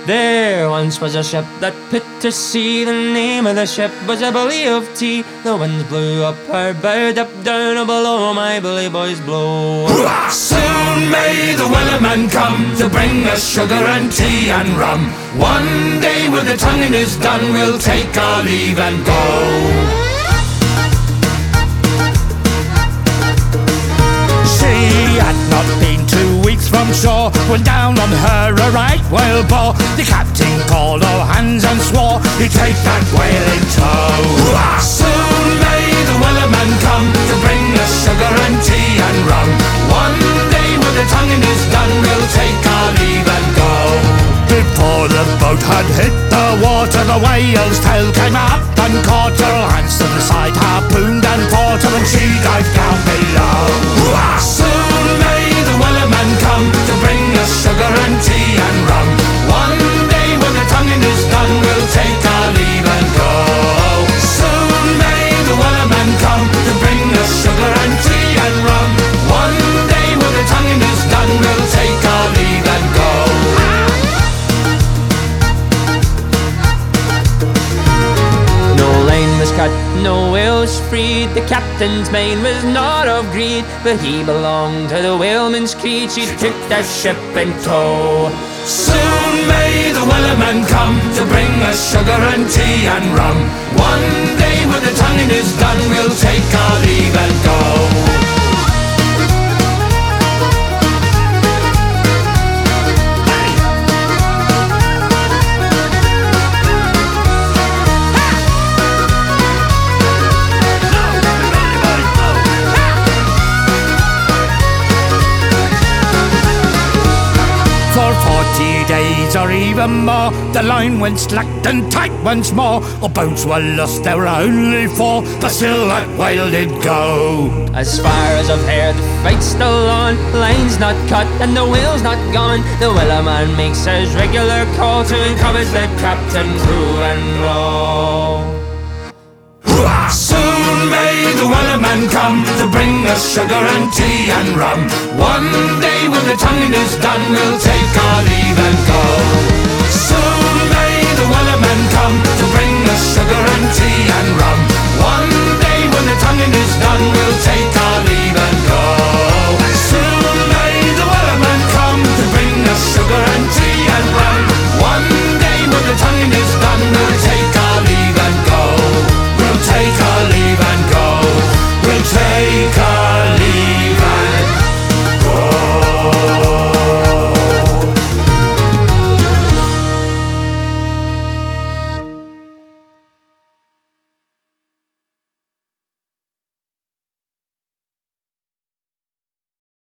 There once was a ship that put to sea. The name of the ship was a Billy of Tea. The winds blew up her bow, up down, oh below my bully boys blow. Soon may the Wellerman come to bring us sugar and tea and rum. One day when the tonguing is done, we'll take our leave and go. She had not been 2 weeks from shore when down on her a right whale bore. The captain called all hands and swore he'd take that whale in tow. Soon may the Wellerman come to bring us sugar and tea and rum. One day when the tonguing is done, we'll take our leave and go. Before the boat had hit the water, the whale's tail came up and caught her. Hands to the side, harpooned and fought her, and she dived down below. Soon may the Wellerman come to bring us sugar and tea and rum. One day when the tonguing is done, we'll take our leave and go. Soon may the Wellerman come to bring us sugar and tea and rum. One day when the tonguing is done, we'll take our leave and go. Cut, no whales freed. The captain's mind was not of greed, but he belonged to the whaleman's creed. She took that ship in tow. Soon may the Wellerman come to bring us sugar and tea and rum. One day when the tonguing is done, we'll take our leave and go. For 40 days or even more, the line went slack and tight once more. Our boats were lost, there were only 4, but still that whale did go. As far as I've heard, the fight's still on. Line's not cut and the whale's not gone. The Wellerman makes his regular call to encourage the captain, crew and row. Soon may the Wellerman come to bring us sugar and tea and rum. One day when the tonguing is done, we'll take our leave